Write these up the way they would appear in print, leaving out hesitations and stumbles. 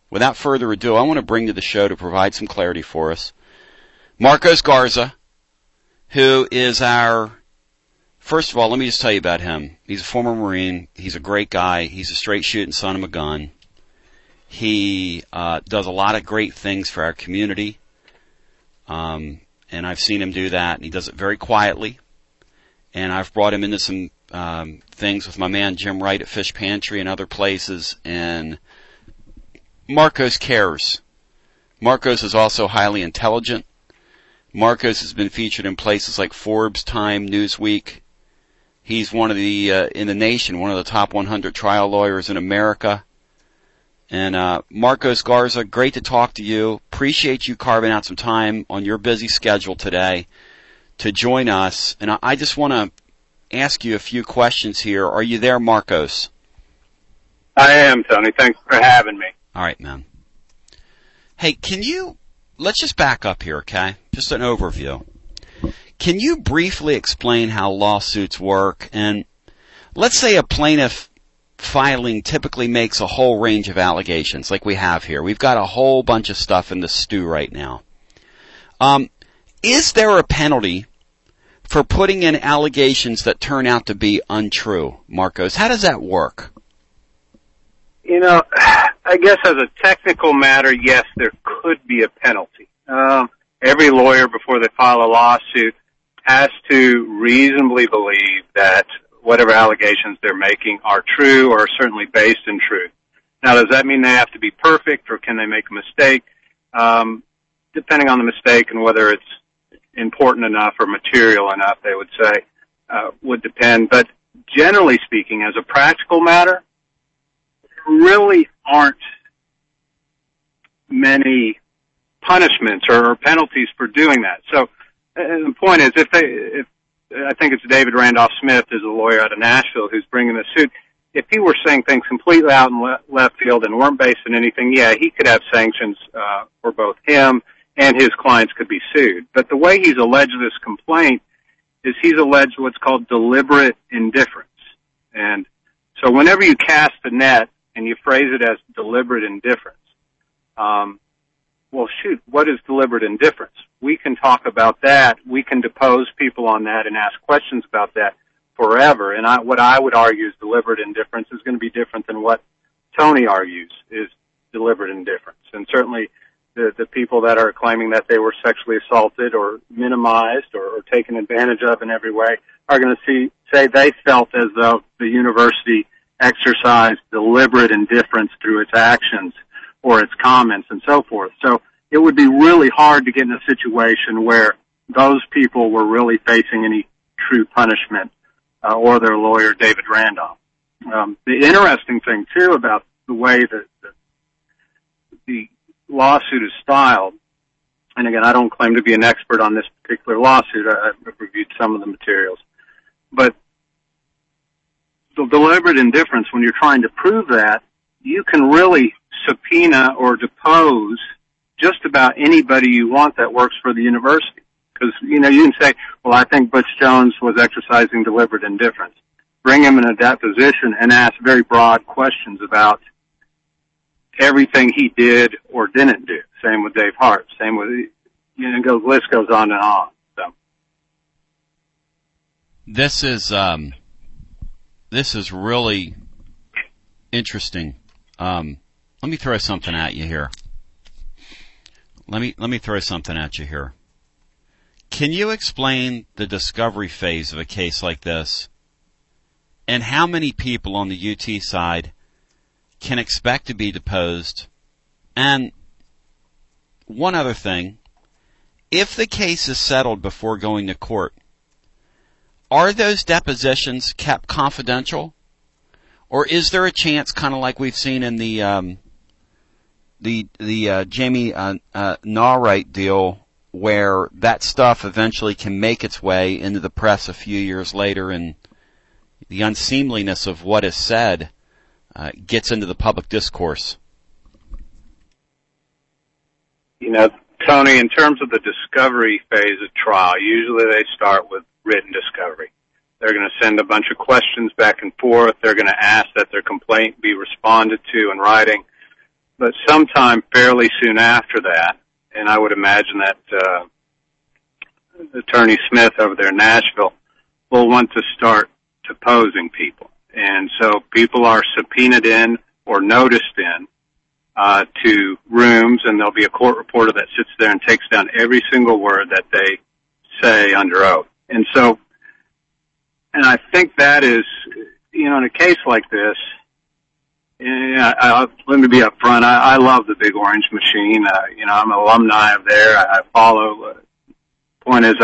without further ado, I want to bring to the show to provide some clarity for us Marcos Garza, who is first of all, let me just tell you about him. He's a former Marine. He's a great guy. He's a straight shooting son of a gun. He does a lot of great things for our community, and I've seen him do that, and he does it very quietly. And I've brought him into some things with my man Jim Wright at Fish Pantry and other places, and Marcos cares. Marcos is also highly intelligent. Marcos has been featured in places like Forbes, Time, Newsweek. He's one of the, in the nation, one of the top 100 trial lawyers in America. And Marcos Garza, great to talk to you. Appreciate you carving out some time on your busy schedule today to join us. And I just want to ask you a few questions here. Are you there, Marcos? I am, Tony. Thanks for having me. All right, man. Hey, let's just back up here, okay? Just an overview. Can you briefly explain how lawsuits work? And let's say a plaintiff filing typically makes a whole range of allegations like we have here. We've got a whole bunch of stuff in the stew right now. Is there a penalty for putting in allegations that turn out to be untrue, Marcos? How does that work? You know, I guess as a technical matter, yes, there could be a penalty. Every lawyer, before they file a lawsuit, has to reasonably believe that whatever allegations they're making are true or are certainly based in truth. Now, does that mean they have to be perfect, or can they make a mistake? Depending on the mistake and whether it's important enough or material enough, they would say, would depend. But generally speaking, as a practical matter, there really aren't many punishments or penalties for doing that. So the point is, if I think it's David Randolph Smith is a lawyer out of Nashville who's bringing the suit. If he were saying things completely out in left field and weren't based on anything, yeah, he could have sanctions for both him and his clients could be sued. But the way he's alleged this complaint is he's alleged what's called deliberate indifference. And so whenever you cast the net and you phrase it as deliberate indifference, well, shoot, what is deliberate indifference? We can talk about that. We can depose people on that and ask questions about that forever. And what I would argue is deliberate indifference is going to be different than what Tony argues is deliberate indifference. And certainly the people that are claiming that they were sexually assaulted or minimized or taken advantage of in every way are going to say they felt as though the university exercised deliberate indifference through its actions or its comments and so forth. So it would be really hard to get in a situation where those people were really facing any true punishment, or their lawyer, David Randolph. The interesting thing, too, about the way that the lawsuit is styled, and again, I don't claim to be an expert on this particular lawsuit. I've reviewed some of the materials. But the deliberate indifference, when you're trying to prove that, you can really subpoena or depose just about anybody you want that works for the university. Because, you know, you can say, well, I think Butch Jones was exercising deliberate indifference. Bring him in a deposition and ask very broad questions about everything he did or didn't do. Same with Dave Hart. Same with, you know, the list goes on and on. So this is really interesting. Let me throw something at you here. Let me throw something at you here. Can you explain the discovery phase of a case like this, and how many people on the UT side can expect to be deposed? And one other thing, if the case is settled before going to court, are those depositions kept confidential? Or is there a chance, kind of like we've seen in the Jamie Nawright deal, where that stuff eventually can make its way into the press a few years later, and the unseemliness of what is said gets into the public discourse? You know, Tony, in terms of the discovery phase of trial, usually they start with written discovery. They're going to send a bunch of questions back and forth. They're going to ask that their complaint be responded to in writing. But sometime fairly soon after that, and I would imagine that Attorney Smith over there in Nashville will want to start deposing people. And so people are subpoenaed in or noticed in to rooms, and there'll be a court reporter that sits there and takes down every single word that they say under oath. And so, and I think that is, in a case like this, let me be up front. I love the Big Orange Machine. I'm an alumni of there. I follow. Point is,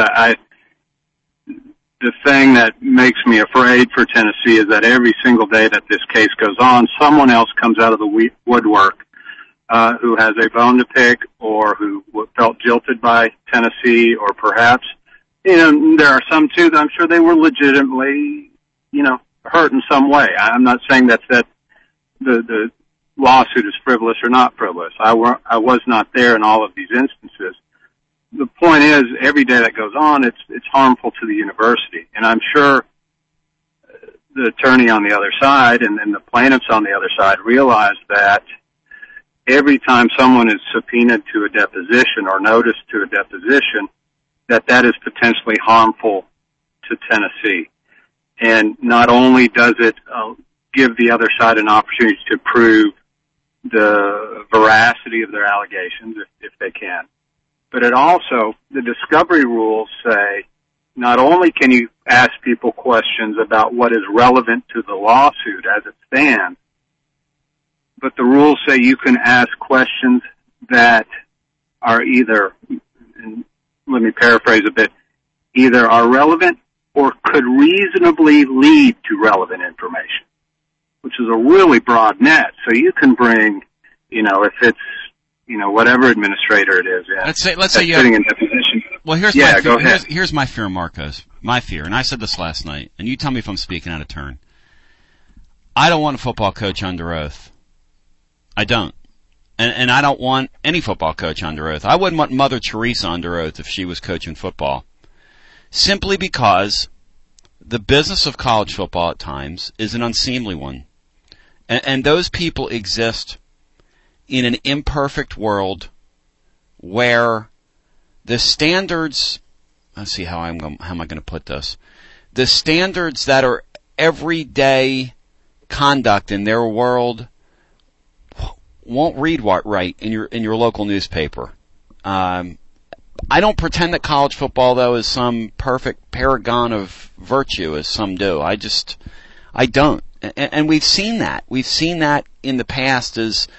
the thing that makes me afraid for Tennessee is that every single day that this case goes on, someone else comes out of the woodwork who has a bone to pick, or who felt jilted by Tennessee, or perhaps, there are some too that I'm sure they were legitimately, hurt in some way. I'm not saying that the lawsuit is frivolous or not frivolous. I was not there in all of these instances. The point is, every day that goes on, it's harmful to the university. And I'm sure the attorney on the other side and the plaintiffs on the other side realize that every time someone is subpoenaed to a deposition or noticed to a deposition, that is potentially harmful to Tennessee. And not only does it give the other side an opportunity to prove the veracity of their allegations, if they can, but it also, the discovery rules say, not only can you ask people questions about what is relevant to the lawsuit as it stands, but the rules say you can ask questions that are either, let me paraphrase a bit, either are relevant or could reasonably lead to relevant information, which is a really broad net. So you can bring, if it's, whatever administrator it is. Yeah, let's say you're sitting in deposition. Well, here's my fear. Go ahead. Here's my fear, Marcos. My fear, and I said this last night, and you tell me if I'm speaking out of turn. I don't want a football coach under oath. I don't. And I don't want any football coach under oath. I wouldn't want Mother Teresa under oath if she was coaching football. Simply because the business of college football at times is an unseemly one. And those people exist in an imperfect world where the standards, let's see how am I going to put this? The standards that are everyday conduct in their world won't read right in your local newspaper. I don't pretend that college football, though, is some perfect paragon of virtue, as some do. I don't. And we've seen that. We've seen that in the past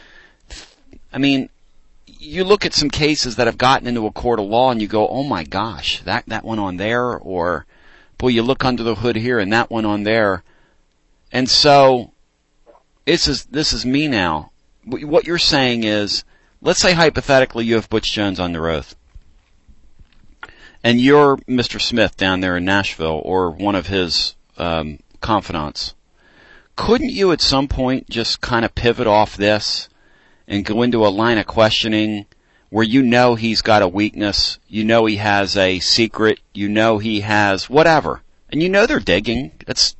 you look at some cases that have gotten into a court of law and you go, oh my gosh, that went on there, or boy, you look under the hood here and that went on there. And so this is me now. What you're saying is, let's say hypothetically you have Butch Jones under oath, and you're Mr. Smith down there in Nashville, or one of his confidants. Couldn't you at some point just kind of pivot off this and go into a line of questioning where he's got a weakness, he has a secret, he has whatever, and they're digging. That's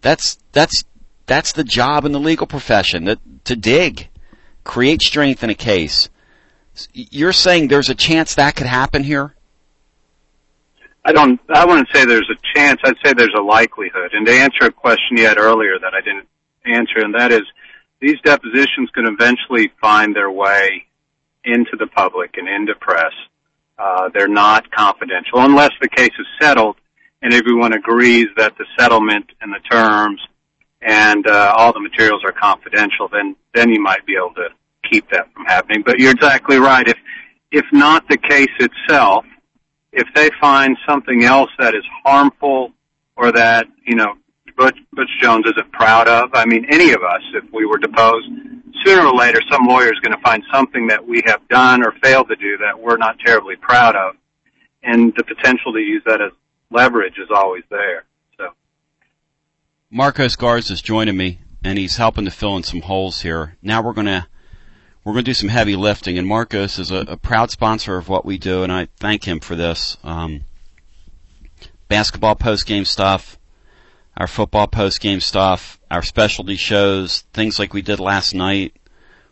the job in the legal profession, to dig, create strength in a case. You're saying there's a chance that could happen here? I wouldn't say there's a chance. I'd say there's a likelihood. And to answer a question you had earlier that I didn't answer, and that is, these depositions can eventually find their way into the public and into press. They're not confidential unless the case is settled and everyone agrees that the settlement and the terms and all the materials are confidential. Then you might be able to keep that from happening. But you're exactly right. If not the case itself, if they find something else that is harmful or that, Butch Jones isn't proud of, any of us, if we were deposed, sooner or later some lawyer is going to find something that we have done or failed to do that we're not terribly proud of. And the potential to use that as leverage is always there. So, Marcos Garza is joining me, and he's helping to fill in some holes here. Now we're going to do some heavy lifting, and Marcos is a proud sponsor of what we do, and I thank him for this. Basketball post-game stuff, our football post-game stuff, our specialty shows, things like we did last night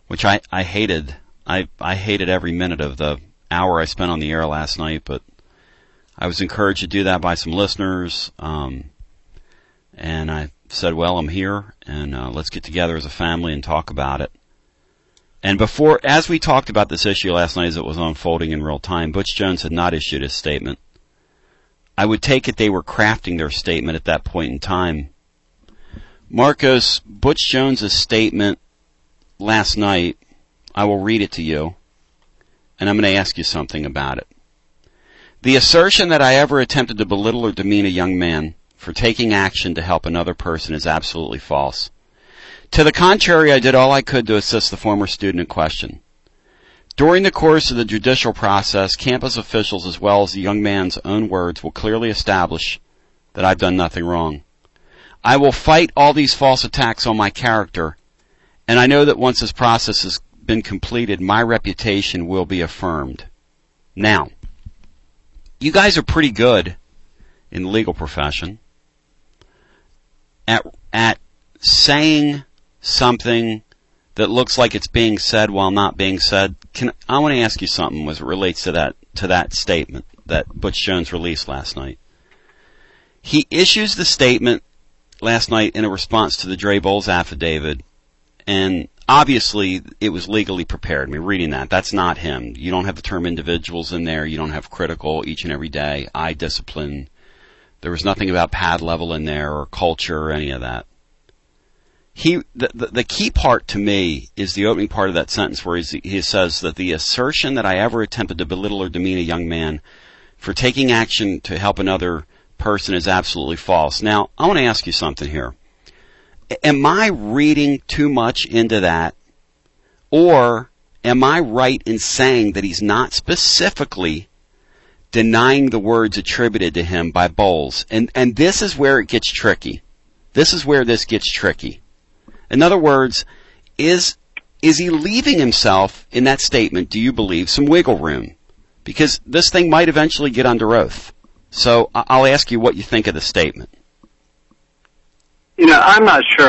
which I hated. I hated every minute of the hour I spent on the air last night, but I was encouraged to do that by some listeners, and I said, well, I'm here, and let's get together as a family and talk about it. And as we talked about this issue last night as it was unfolding in real time, Butch Jones had not issued his statement. I would take it they were crafting their statement at that point in time. Marcos, Butch Jones' statement last night, I will read it to you, and I'm going to ask you something about it. The assertion that I ever attempted to belittle or demean a young man for taking action to help another person is absolutely false. To the contrary, I did all I could to assist the former student in question. During the course of the judicial process, campus officials as well as the young man's own words will clearly establish that I've done nothing wrong. I will fight all these false attacks on my character, and I know that once this process has been completed, my reputation will be affirmed. Now, you guys are pretty good in the legal profession at saying something that looks like it's being said while not being said. I want to ask you something as it relates to that statement that Butch Jones released last night. He issues the statement last night in a response to the Dre Bowles affidavit, and obviously it was legally prepared. I mean, reading that's not him. You don't have the term individuals in there. You don't have critical each and every day, I discipline. There was nothing about pad level in there or culture or any of that. The key part to me is the opening part of that sentence where he says that the assertion that I ever attempted to belittle or demean a young man for taking action to help another person is absolutely false. Now, I want to ask you something here. Am I reading too much into that, or am I right in saying that he's not specifically denying the words attributed to him by Bowles? And this is where it gets tricky. This is where this gets tricky. In other words, is he leaving himself in that statement, do you believe, some wiggle room? Because this thing might eventually get under oath. So I'll ask you what you think of the statement. You know, I'm not sure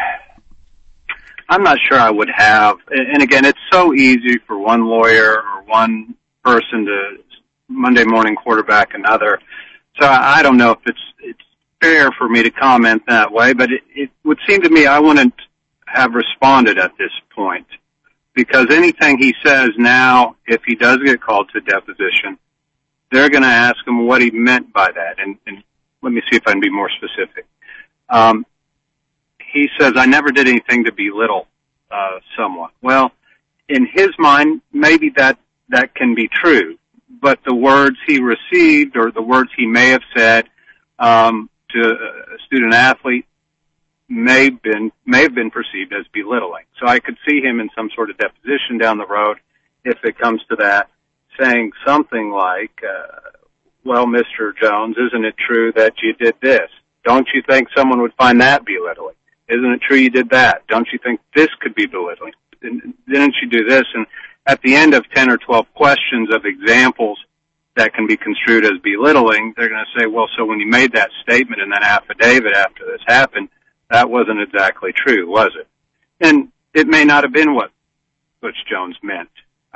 I would have, and again, it's so easy for one lawyer or one person to Monday morning quarterback another. So I don't know if it's fair for me to comment that way, but it would seem to me I wouldn't have responded at this point, because anything he says now, if he does get called to deposition, they're going to ask him what he meant by that. And let me see if I can be more specific. He says, I never did anything to belittle someone. Well, in his mind, maybe that can be true, but the words he received or the words he may have said to a student athlete may have been perceived as belittling. So I could see him in some sort of deposition down the road, if it comes to that, saying something like, well, Mr. Jones, isn't it true that you did this? Don't you think someone would find that belittling? Isn't it true you did that? Don't you think this could be belittling? Didn't you do this? And at the end of 10 or 12 questions of examples that can be construed as belittling, they're going to say, well, so when you made that statement in that affidavit after this happened, that wasn't exactly true, was it? And it may not have been what Butch Jones meant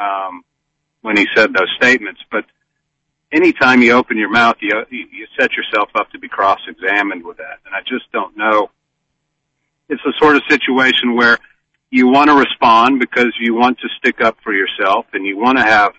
when he said those statements, but anytime you open your mouth, you set yourself up to be cross-examined with that. And I just don't know. It's the sort of situation where you want to respond because you want to stick up for yourself, and you want to have,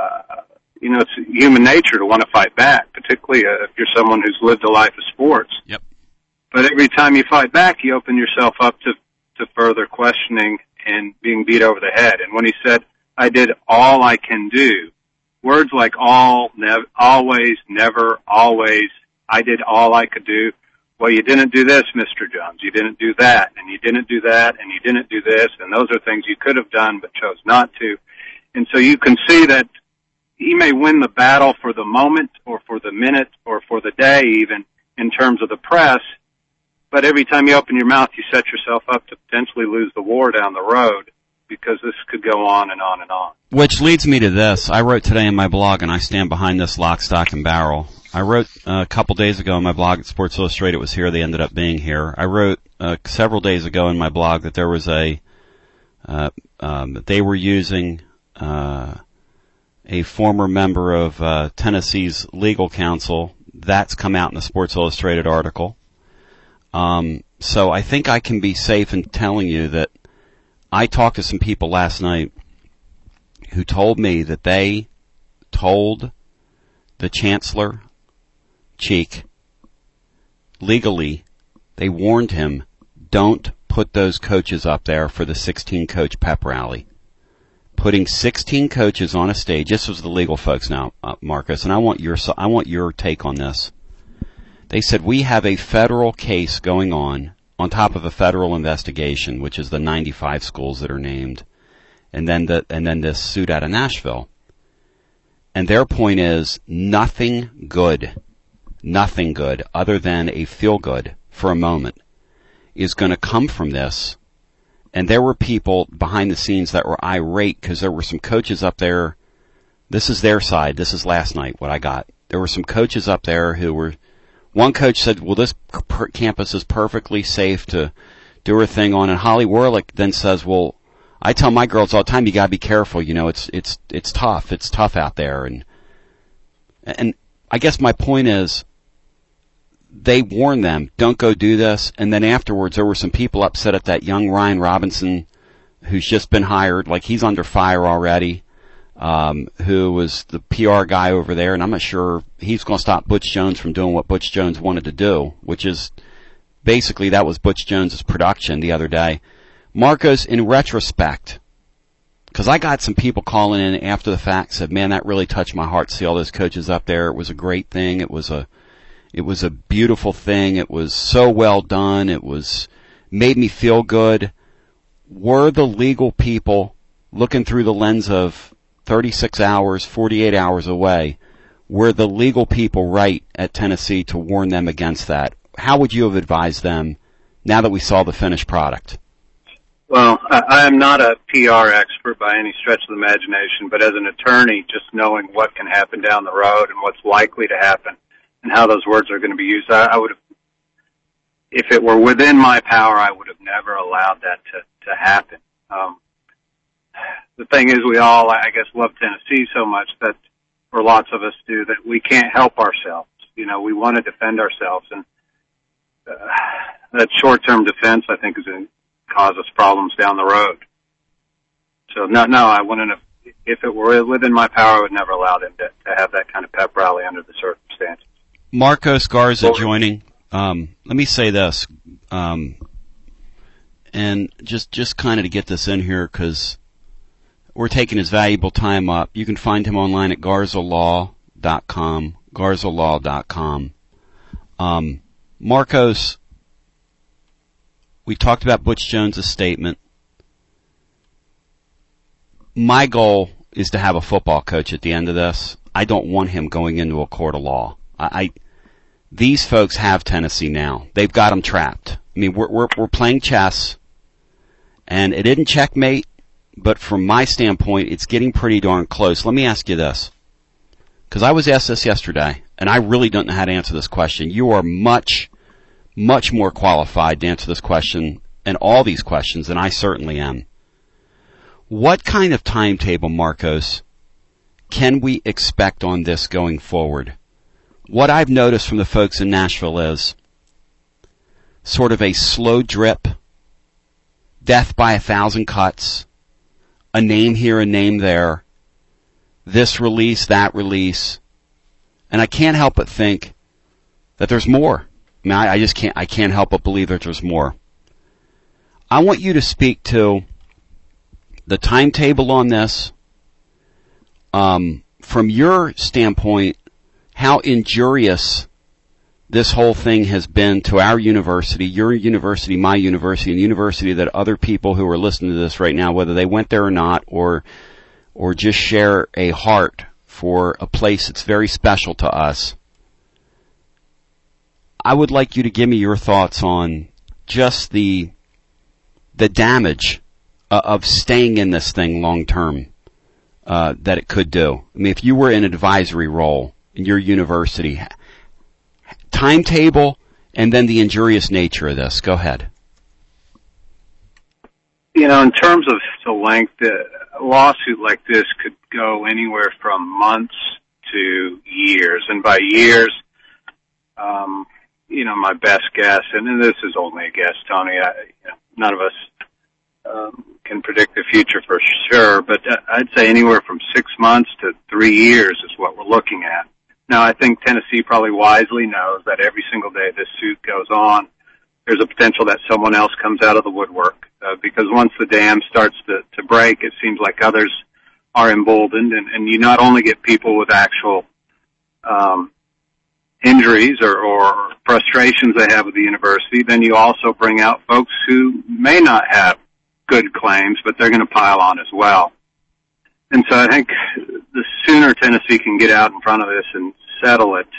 it's human nature to want to fight back, particularly if you're someone who's lived a life of sports. Yep. But every time you fight back, you open yourself up to further questioning and being beat over the head. And when he said, I did all I can do, words like all, always, never, always, I did all I could do. Well, you didn't do this, Mr. Jones. You didn't do that, and you didn't do that, and you didn't do this, and those are things you could have done but chose not to. And so you can see that he may win the battle for the moment or for the minute or for the day even in terms of the press, but every time you open your mouth, you set yourself up to potentially lose the war down the road, because this could go on and on and on. Which leads me to this. I wrote today in my blog, and I stand behind this lock, stock, and barrel. I wrote a couple days ago in my blog at Sports Illustrated, it was here, they ended up being here. I wrote several days ago in my blog that there was a They were using a former member of Tennessee's legal counsel. That's come out in a Sports Illustrated article. So I think I can be safe in telling you that I talked to some people last night who told me that they told the Chancellor, Cheek, legally, they warned him, don't put those coaches up there for the 16-coach pep rally. Putting 16 coaches on a stage, this was the legal folks now, Marcus, and I want your take on this. They said, we have a federal case going on top of a federal investigation, which is the 95 schools that are named, and then this suit out of Nashville. And their point is nothing good other than a feel good for a moment is going to come from this. And there were people behind the scenes that were irate because there were some coaches up there. This is their side. This is last night what I got. There were some coaches up there who were, one coach said, well, this campus is perfectly safe to do her thing on. And Holly Werlick then says, well, I tell my girls all the time, you gotta be careful. You know, it's tough. It's tough out there. And I guess my point is, they warned them, don't go do this. And then afterwards, there were some people upset at that young Ryan Robinson, who's just been hired, like he's under fire already, who was the PR guy over there. And I'm not sure he's going to stop Butch Jones from doing what Butch Jones wanted to do, which is basically that was Butch Jones's production the other day. Marcos, in retrospect, because I got some people calling in after the fact, said, man, that really touched my heart to see all those coaches up there. It was a great thing. It was a beautiful thing. It was so well done. It made me feel good. Were the legal people looking through the lens of 36 hours, 48 hours away, were the legal people right at Tennessee to warn them against that? How would you have advised them now that we saw the finished product? Well, I am not a PR expert by any stretch of the imagination, but as an attorney, just knowing what can happen down the road and what's likely to happen and how those words are going to be used, I would have, if it were within my power, I would have never allowed that to happen. The thing is, we all, I guess, love Tennessee so much that, or lots of us do, that we can't help ourselves. You know, we want to defend ourselves, and that short-term defense, I think, is going to cause us problems down the road. So, no, I wouldn't have, if it were within my power, I would never allow them to have that kind of pep rally under the circumstances. Marcos Garza joining. Let me say this, and just kind of to get this in here, because we're taking his valuable time up. You can find him online at garzalaw.com, garzalaw.com. Marcos, we talked about Butch Jones' statement. My goal is to have a football coach at the end of this. I don't want him going into a court of law. These folks have Tennessee now. They've got them trapped. I mean, we're playing chess, and it didn't checkmate, but from my standpoint, it's getting pretty darn close. Let me ask you this, because I was asked this yesterday, and I really don't know how to answer this question. You are much more qualified to answer this question and all these questions than I certainly am. What kind of timetable, Marcos, can we expect on this going forward? What I've noticed from the folks in Nashville is sort of a slow drip, death by 1,000 cuts, a name here, a name there, this release, that release, and I can't help but think that there's more. I mean, I can't help but believe that there's more. I want you to speak to the timetable on this, from your standpoint, how injurious this whole thing has been to our university, your university, my university, and university that other people who are listening to this right now, whether they went there or not, or just share a heart for a place that's very special to us. I would like you to give me your thoughts on just the damage of staying in this thing long term that it could do. I mean, if you were in an advisory role in your university, timetable and then the injurious nature of this. Go ahead. You know, in terms of a lawsuit like this could go anywhere from months to years. And by years, my best guess, and this is only a guess, Tony, none of us can predict the future for sure, but I'd say anywhere from 6 months to 3 years is what we're looking at. Now, I think Tennessee probably wisely knows that every single day this suit goes on, there's a potential that someone else comes out of the woodwork, because once the dam starts to break, it seems like others are emboldened, and you not only get people with actual injuries or frustrations they have with the university, then you also bring out folks who may not have good claims, but they're going to pile on as well. And so I think the sooner Tennessee can get out in front of this and settle it,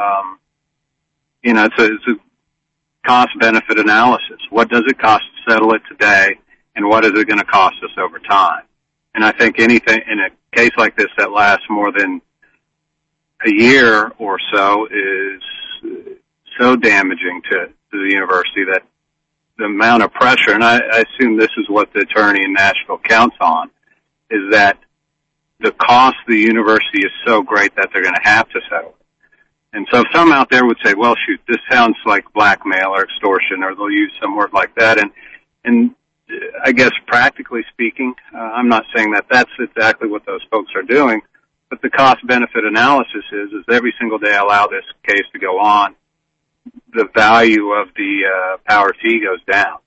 it's a cost-benefit analysis. What does it cost to settle it today, and what is it going to cost us over time? And I think anything in a case like this that lasts more than a year or so is so damaging to the university that the amount of pressure, and I assume this is what the attorney in Nashville counts on, is that the cost of the university is so great that they're going to have to settle it. And so some out there would say, well, shoot, this sounds like blackmail or extortion, or they'll use some word like that. And I guess practically speaking, I'm not saying that that's exactly what those folks are doing, but the cost-benefit analysis is every single day I allow this case to go on, the value of the power fee goes down.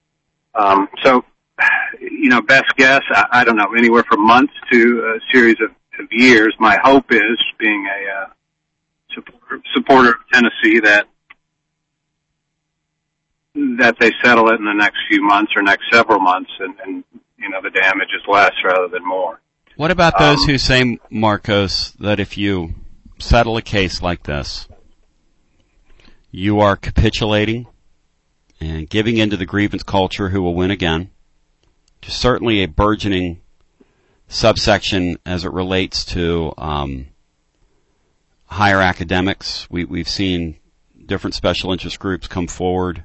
Best guess, I don't know, anywhere from months to a series of years. My hope is, being a supporter of Tennessee, that they settle it in the next few months or next several months, and the damage is less rather than more. What about those who say, Marcos, that if you settle a case like this, you are capitulating and giving into the grievance culture who will win again? There's certainly a burgeoning subsection as it relates to higher academics. We've seen different special interest groups come forward,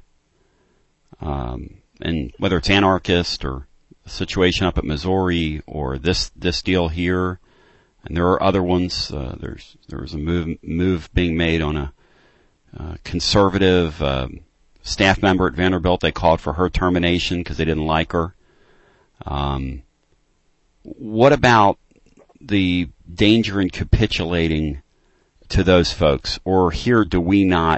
and whether it's anarchist or a situation up at Missouri or this deal here, and there are other ones. There was a move being made on a conservative staff member at Vanderbilt. They called for her termination because they didn't like her. What about the danger in capitulating to those folks, or here do we not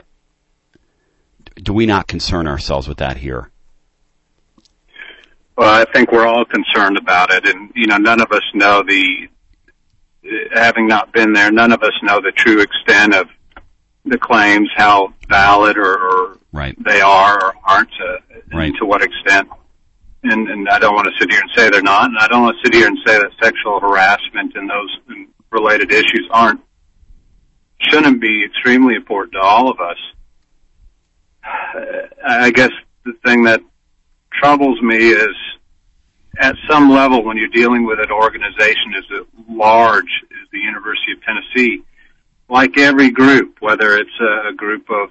concern ourselves with that here? Well, I think we're all concerned about it, and none of us know having not been there, none of us know the true extent of the claims, how valid or right. they are or aren't, right. and to what extent. And I don't want to sit here and say they're not, and I don't want to sit here and say that sexual harassment and those related issues shouldn't be extremely important to all of us. I guess the thing that troubles me is, at some level, when you're dealing with an organization as large as the University of Tennessee, like every group, whether it's a group of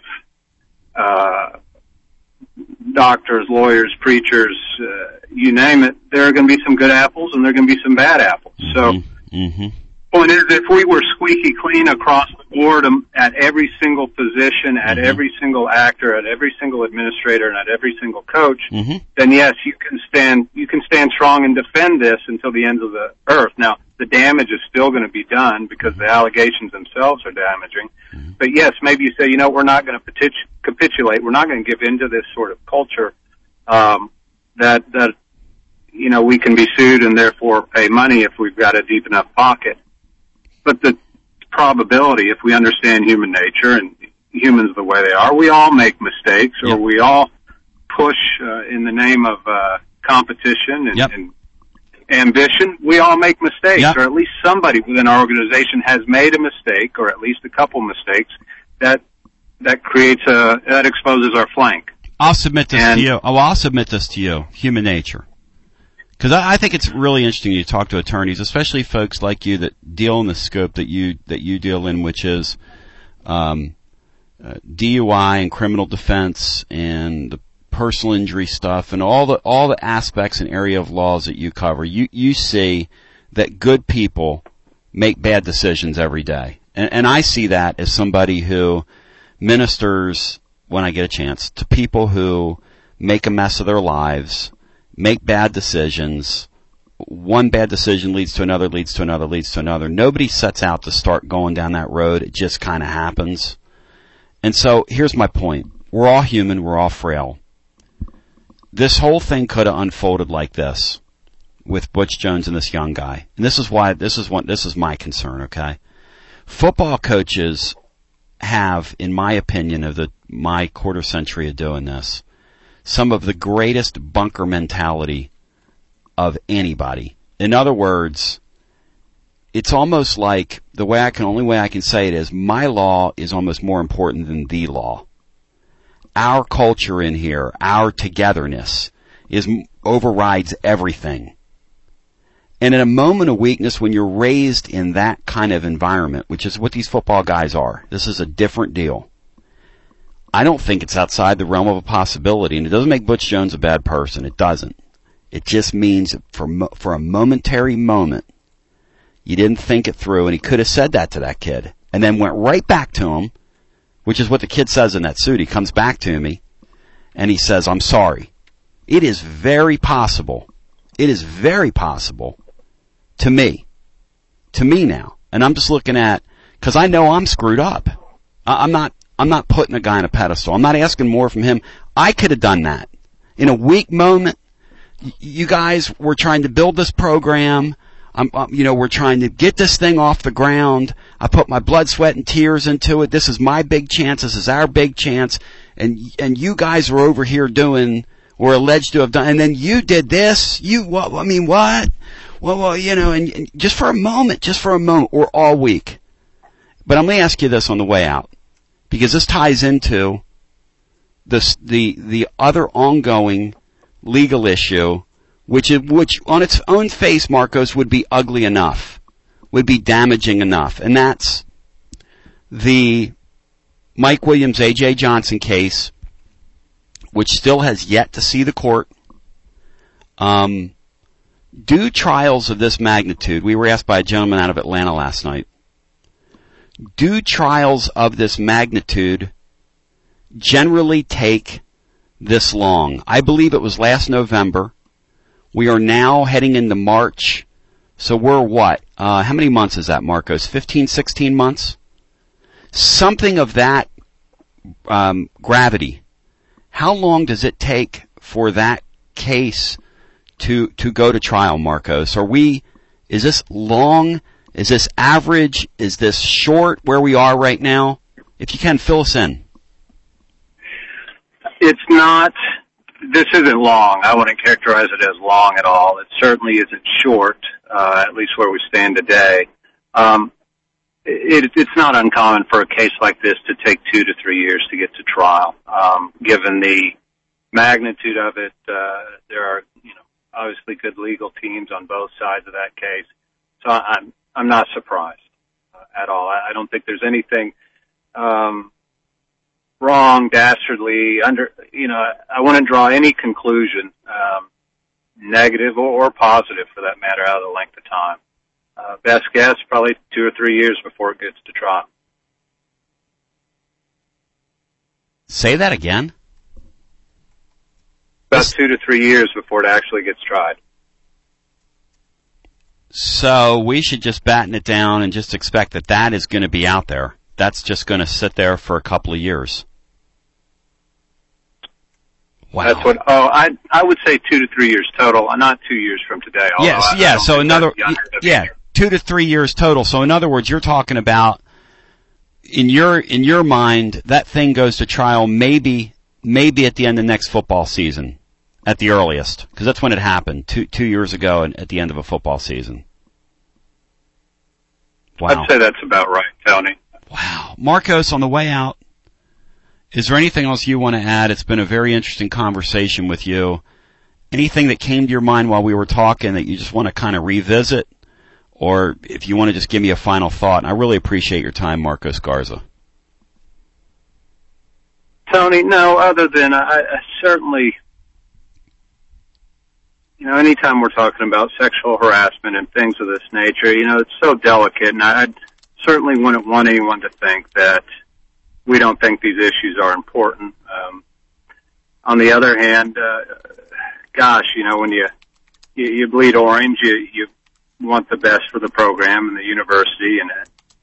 doctors, lawyers, preachers, you name it, there are going to be some good apples and there are going to be some bad apples. So, point is, if we were squeaky clean across the board at every single position, at every single actor, at every single administrator, and at every single coach, then yes, you can stand strong and defend this until the ends of the earth. Now, the damage is still going to be done because the allegations themselves are damaging. But yes, maybe you say, we're not going to capitulate. We're not going to give into this sort of culture, that we can be sued and therefore pay money if we've got a deep enough pocket. But the probability, if we understand human nature and humans the way they are, we all make mistakes, or we all push in the name of competition and ambition. We all make mistakes, or at least somebody within our organization has made a mistake, or at least a couple mistakes that creates that exposes our flank. I'll submit this to you. I'll submit this to you. Human nature. Because I think it's really interesting you talk to attorneys, especially folks like you that deal in the scope that you deal in, which is DUI and criminal defense and the personal injury stuff and all the aspects and area of laws that you cover, you see that good people make bad decisions every day. And I see that as somebody who ministers, when I get a chance, to people who make a mess of their lives, make bad decisions. One bad decision leads to another, leads to another, leads to another. Nobody sets out to start going down that road. It just kind of happens. And so here's my point. We're all human. We're all frail. This whole thing could have unfolded like this with Butch Jones and this young guy. And this is my concern, okay? Football coaches have, in my opinion, of my quarter century of doing this, some of the greatest bunker mentality of anybody. In other words, it's almost like only way I can say it is my law is almost more important than the law. Our culture in here, our togetherness overrides everything. And in a moment of weakness, when you're raised in that kind of environment, which is what these football guys are, this is a different deal. I don't think it's outside the realm of a possibility, and it doesn't make Butch Jones a bad person. It doesn't. It just means for a momentary moment, you didn't think it through, and he could have said that to that kid, and then went right back to him, which is what the kid says in that suit. He comes back to me, and he says, "I'm sorry." It is very possible. It is very possible to me now, and I'm just looking at, because I know I'm screwed up. I'm not putting a guy on a pedestal. I'm not asking more from him. I could have done that. In a weak moment, you guys were trying to build this program. We're trying to get this thing off the ground. I put my blood, sweat, and tears into it. This is my big chance. This is our big chance. And you guys were over here doing, or alleged to have done, and then you did this. What? Well, and just for a moment, we're all weak. But I'm going to ask you this on the way out, because this ties into the other ongoing legal issue, which on its own face, Marcos, would be ugly enough, would be damaging enough, and that's the Mike Williams, A.J. Johnson case, which still has yet to see the court. Do trials of this magnitude, we were asked by a gentleman out of Atlanta last night, do trials of this magnitude generally take this long? I believe it was last November. We are now heading into March. So we're what? How many months is that, Marcos? 15, 16 months? Something of that gravity. How long does it take for that case to go to trial, Marcos? Is this long? Is this average? Is this short where we are right now? If you can, fill us in. It's not, this isn't long. I wouldn't characterize it as long at all. It certainly isn't short, at least where we stand today. It's not uncommon for a case like this to take 2 to 3 years to get to trial. Given the magnitude of it, there are, obviously good legal teams on both sides of that case. So I'm not surprised at all. I don't think there's anything wrong, dastardly, I wouldn't draw any conclusion, negative or positive for that matter, out of the length of time. Best guess, probably 2 or 3 years before it gets to trial. Say that again? About 2 to 3 years before it actually gets tried. So we should just batten it down and just expect that is going to be out there. That's just going to sit there for a couple of years. Wow. That's what, I would say 2 to 3 years total, not 2 years from today. Yes, so 2 to 3 years total. So in other words, you're talking about, in your mind, that thing goes to trial maybe at the end of next football season, at the earliest, because that's when it happened, 2 years ago at the end of a football season. Wow. I'd say that's about right, Tony. Wow. Marcos, on the way out, is there anything else you want to add? It's been a very interesting conversation with you. Anything that came to your mind while we were talking that you just want to kind of revisit? Or if you want to just give me a final thought, and I really appreciate your time, Marcos Garza. That's what, I would say 2 to 3 years total, not 2 years from today. Yes, so in other words, you're talking about, in your mind, that thing goes to trial maybe at the end of next football season, at the earliest, because that's when it happened, 2 years ago at the end of a football season. Wow. Tony, no, other than I certainly, anytime we're talking about sexual harassment and things of this nature, it's so delicate, and I certainly wouldn't want anyone to think that we don't think these issues are important. On the other hand, gosh, when you bleed orange, you want the best for the program and the university, and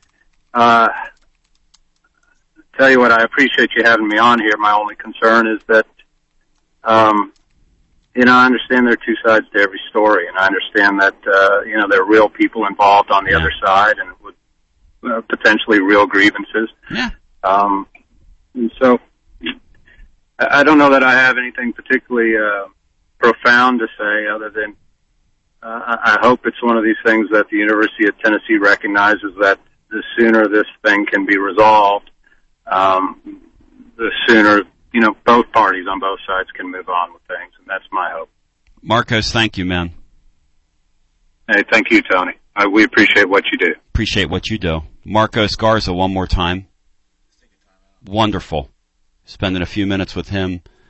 tell you what, I appreciate you having me on here. My only concern is that, I understand there are two sides to every story, and I understand that, there are real people involved on the other side and with potentially real grievances. Yeah. And so I don't know that I have anything particularly profound to say other than I hope it's one of these things that the University of Tennessee recognizes that the sooner this thing can be resolved, the sooner, both parties on both sides can move on with things, and that's my hope. Marcos, thank you, man. Hey, thank you, Tony. We appreciate what you do. Appreciate what you do. Marcos Garza, one more time. Wonderful. Spending a few minutes with him